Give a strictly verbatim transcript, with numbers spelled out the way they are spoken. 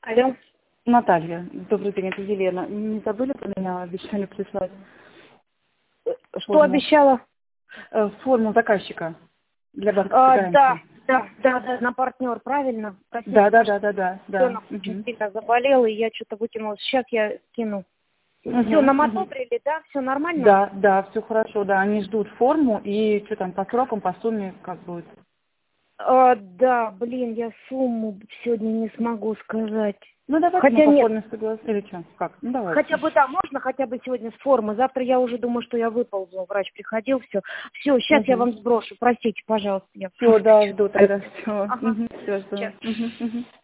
Алло. Наталья, добрый день, это Елена. Не забыли про меня, обещали прислать э, Что форму, обещала? э, форму заказчика для банковской А, да, гарантии? да, да, да, на партнер, правильно? Простите, Да, да, просто да, да, да, да. ребенок очень Мгм. сильно заболел, и я что-то вытянула. Сейчас я скину. Все, Мгм, нам мгм. одобрили, да? Все нормально? Да, да, все хорошо, да, они ждут форму и что там по срокам, по сумме, как будет. А, да, блин, я сумму сегодня не смогу сказать. Ну давайте мы Хотя по нет, форме согласны или что? Как? Ну хотя давайте. бы да, можно хотя бы сегодня с формы. Завтра я уже думаю, что я выползу. Врач приходил, все. Все, сейчас я вам сброшу. Простите, пожалуйста, я Все, просто да, чё-то. жду тогда, все. Ага, Все, жду. сейчас. Мгм, мгм.